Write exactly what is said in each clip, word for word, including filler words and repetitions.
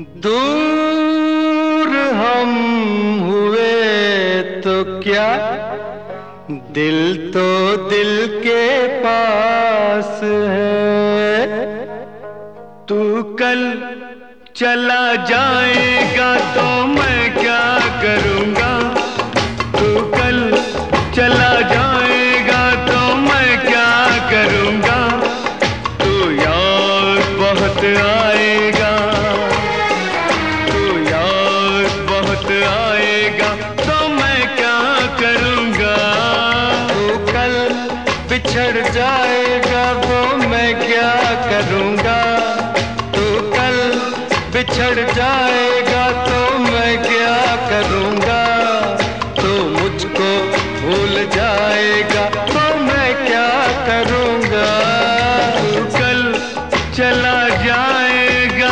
दूर हम हुए तो क्या, दिल तो दिल के पास है। तू कल चला जाएगा तो मैं क्या करूँगा, तू कल चला जाएगा तो मैं क्या करूँगा। तू याद बहुत आएगा, तू याद बहुत आएगा तो मैं क्या करूँगा। तू कल बिछड़ जाएगा तो मैं क्या करूँगा, तू कल बिछड़ जाएगा तो मैं क्या करूँगा। तू मुझको भूल जाएगा तो मैं क्या करूँगा। तू कल चला जाएगा।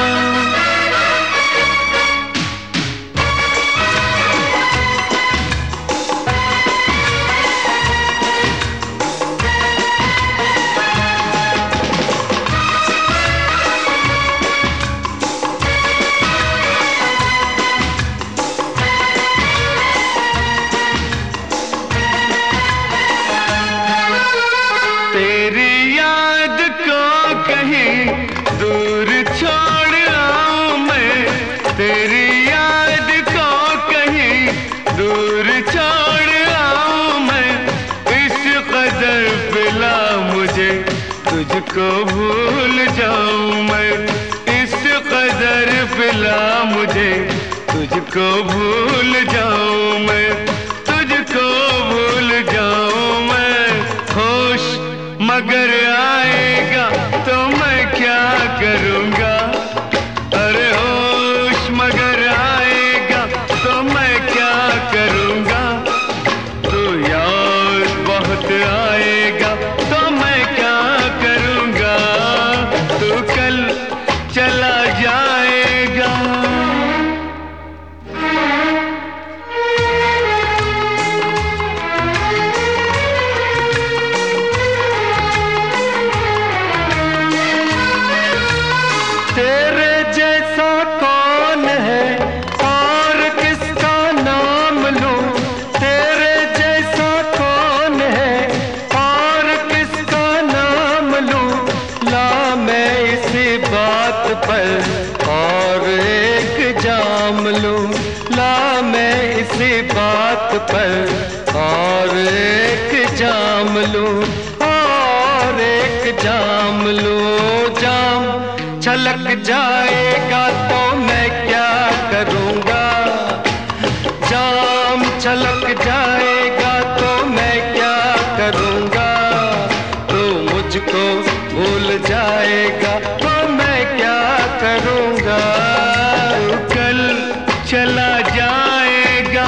तेरी याद को कहीं दूर छोड़ आऊं मैं, तेरी याद को कहीं दूर छोड़ आऊं मैं। इस कदर पिला मुझे तुझको भूल जाऊं मैं, इस कदर पिला मुझे तुझको भूल जाऊं मैं, तुझको भूल जाऊं मैं। होश मगर आएगा तो मैं क्या करूँगा, अरे होश मगर आएगा तो मैं क्या करूँगा। तो याद बहुत आएगा तो मैं क्या करूँगा। तू कल चला जाएगा। तेरे जैसा कौन है और किसका नाम लूं, तेरे जैसा कौन है और किसका नाम लूं। ला मैं इसी बात पर और एक जाम लूं, ला मैं इसी बात पर और एक जाम लूं, और एक जाम लूं। जाम छलक जाएगा तो मैं क्या करूँगा, जाम छलक जाएगा तो मैं क्या करूँगा। तो मुझको भूल जाएगा तो मैं क्या करूँगा। तू कल चला जाएगा।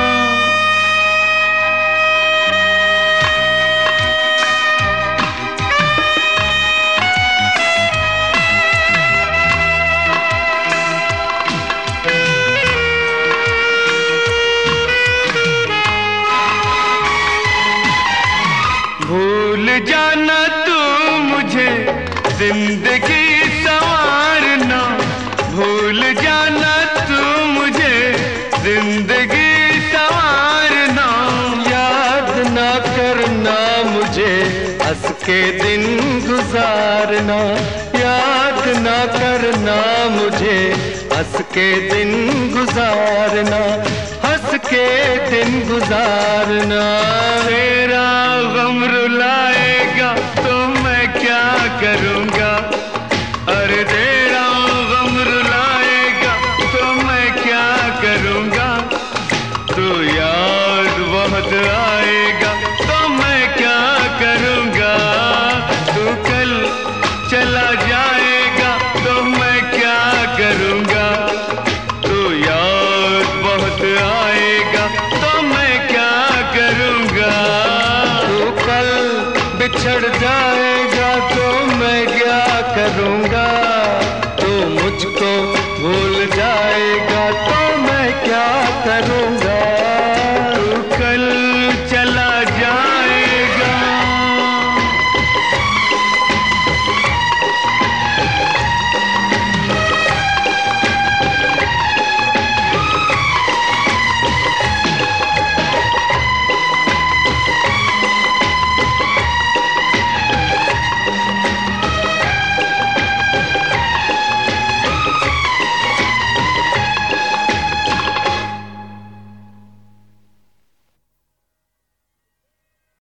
भूल जाना तू मुझे जिंदगी संवारना, भूल जाना तू मुझे जिंदगी संवारना। याद ना करना मुझे हंस के दिन गुजारना, याद ना करना मुझे हंस के दिन गुजारना, हंस के दिन गुजारना। तेरा गम रुलाएगा तो मैं क्या करूँगा, अरे तेरा गम रुलाएगा तो मैं क्या करूँगा। तो याद बहुत आएगा तो मैं क्या करूँगा। तू कल चला जाएगा तो मैं क्या करूँगा। तो याद बहुत आएगा तो मैं क्या करूँगा। तू कल बिछड़ जाएगा तो मैं क्या करूँगा। तो मुझको भूल